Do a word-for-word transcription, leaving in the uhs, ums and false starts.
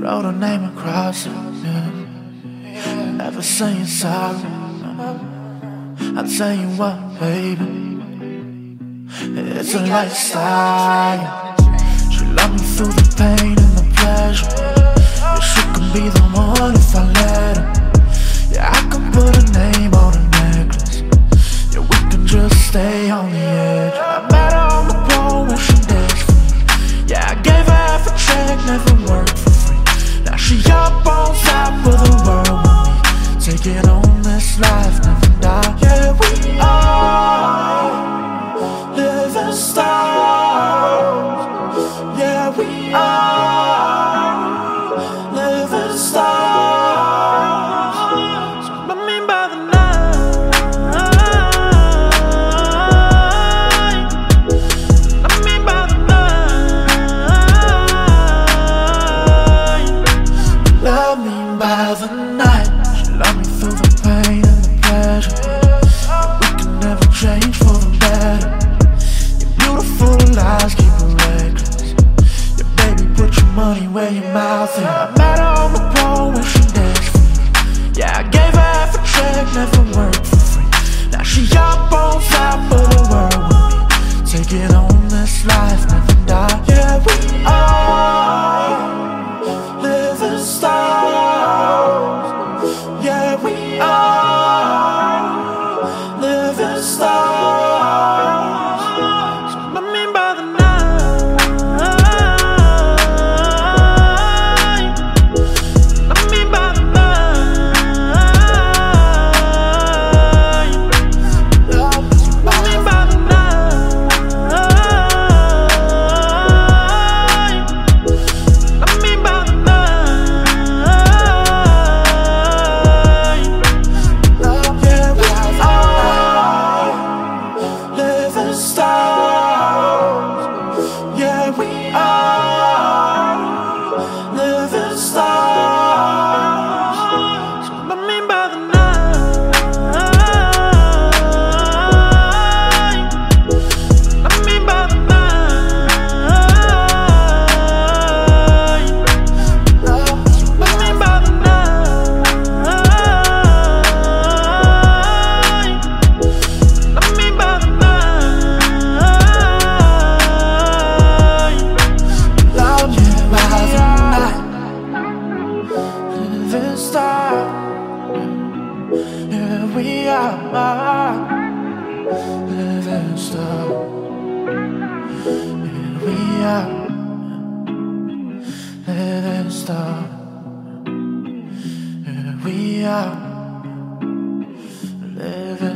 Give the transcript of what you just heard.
wrote her name across it, yeah. Never saying sorry. I'll tell you what, baby, it's a lifestyle. She loved me through the pain and the pleasure. Yeah, she can be the one if I let her. Yeah, I can put a name on a necklace. Yeah, we can just stay on the edge. I met her on the pole when she danced for me. Yeah, I gave her half a check, never worked for free. Now she up on top of the world with me, taking on this life, never die. Yeah, we are living stars. Yeah, we are living stars. So I mean by the night, I mean by the night. Love me by the night. She love me through the pain and the pleasure. And we can never change for the better. Your beautiful lies keep it reckless. Yeah, baby, put your money where your mouth is. I met her on the pole when she danced for me. Yeah, I gave her half a check, never worked for free. Now she up on top of the world with me, taking on this life, never die. Yeah, we are living stars. Yeah, we are living stars. So I mean by the night, I mean by the night. Love me by the night, I mean by the night. Love me by the night. Living stars. Yeah, we are living stars. So I mean by the night, I mean by the night. Love me by the night, I mean by the night. Love me by the night. Living star. Yeah, we are living star. Yeah, we are living star. Yeah, we are living